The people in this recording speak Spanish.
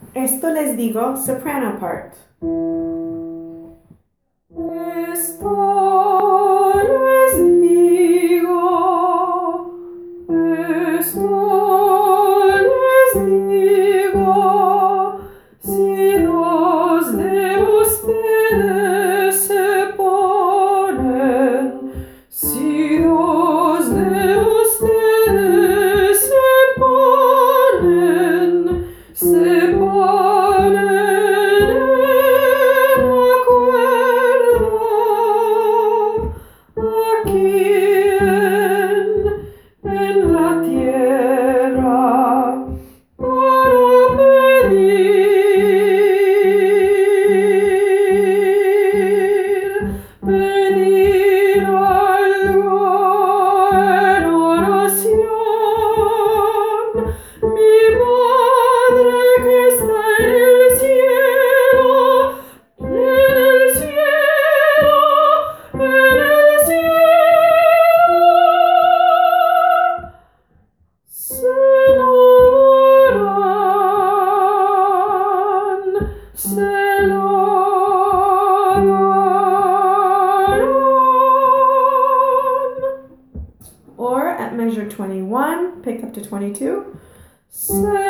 Esto les digo soprano part. Esto les digo, esto les digo, si dos de ustedes se ponen, si dos de ustedes se ponen en acuerdo aquí en la tierra para pedir algo en oración. Mi Padre que está en el cielo, en el cielo, en el cielo, se lo darán, se lo darán. Or at measure 21, pick up to 22. Se